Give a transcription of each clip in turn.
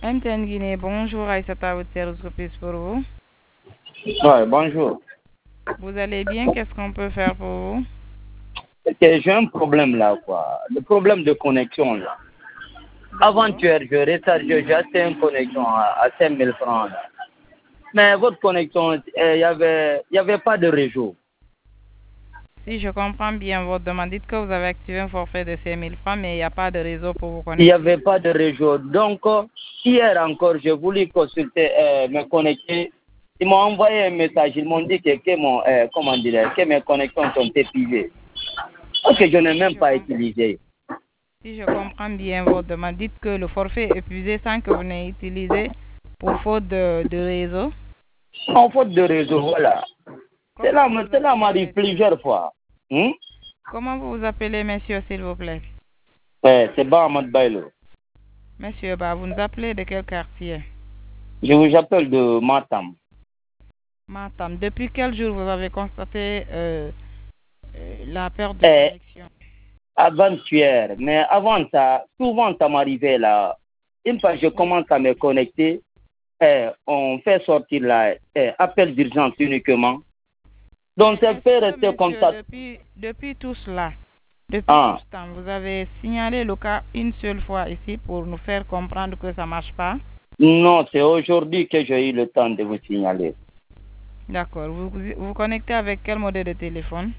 MTN Guinée, bonjour Aïssata, votre service pour vous. Ouais, bonjour. Vous allez bien? Qu'est-ce qu'on peut faire pour vous? J'ai un problème là, quoi. Le problème de connexion là. Avant-hier, j'ai acheté une connexion à 5 000 francs. Là. Mais votre connexion, il y avait pas de réseau. Si je comprends bien votre demande, dites que vous avez activé un forfait de 5 000 francs, mais il n'y a pas de réseau pour vous Il n'y connecter. avait pas de réseau. Donc, hier encore, j'ai voulu consulter, me connecter. Ils m'ont envoyé un message. Ils m'ont dit que mes connexions sont épuisées. Parce que je n'ai même pas utilisé. Si je comprends bien votre demande, dites que le forfait est épuisé sans que vous n'ayez utilisé pour faute de réseau. En faute de réseau, voilà. Comment vous Cela appelez, m'arrive monsieur? plusieurs fois. Comment vous vous appelez, monsieur, s'il vous plaît? C'est Bahamad Bailo. Monsieur, vous nous appelez de quel quartier? Je vous appelle de Matam. Matam. Depuis quel jour vous avez constaté la perte de connexion? Avant-hier. Mais avant ça, souvent ça m'arrivait là. Une fois que je commence à me connecter, on fait sortir là, appel d'urgence uniquement. Donc ça peut rester comme ça. Depuis tout cela, depuis tout ce temps, vous avez signalé le cas une seule fois ici pour nous faire comprendre que ça ne marche pas? Non, c'est aujourd'hui que j'ai eu le temps de vous signaler. D'accord. Vous connectez avec quel modèle de téléphone?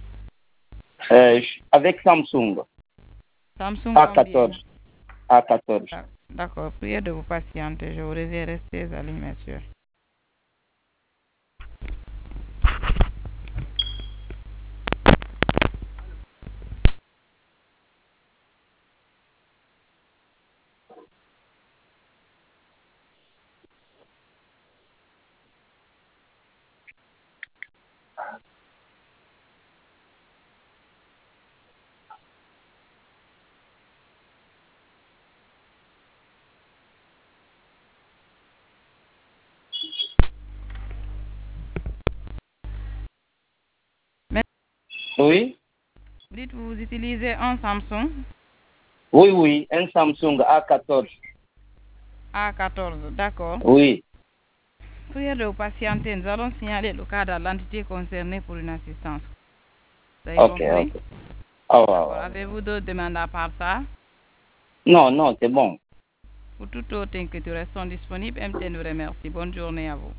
Avec Samsung. Samsung A14. A14. D'accord. Priez de vous patienter. Je vous vais rester à ligne, monsieur. Oui? Dites, vous utilisez un Samsung? Oui, un Samsung A14. A14, d'accord. Oui. Priez de vous patienter. Nous allons signaler le cas à l'entité concernée pour une assistance. Vous avez compris? Avez-vous d'autres demandes à part ça? Non, c'est bon. Pour toute autre inquiétude, restons disponibles. MTN vous remercie. Bonne journée à vous.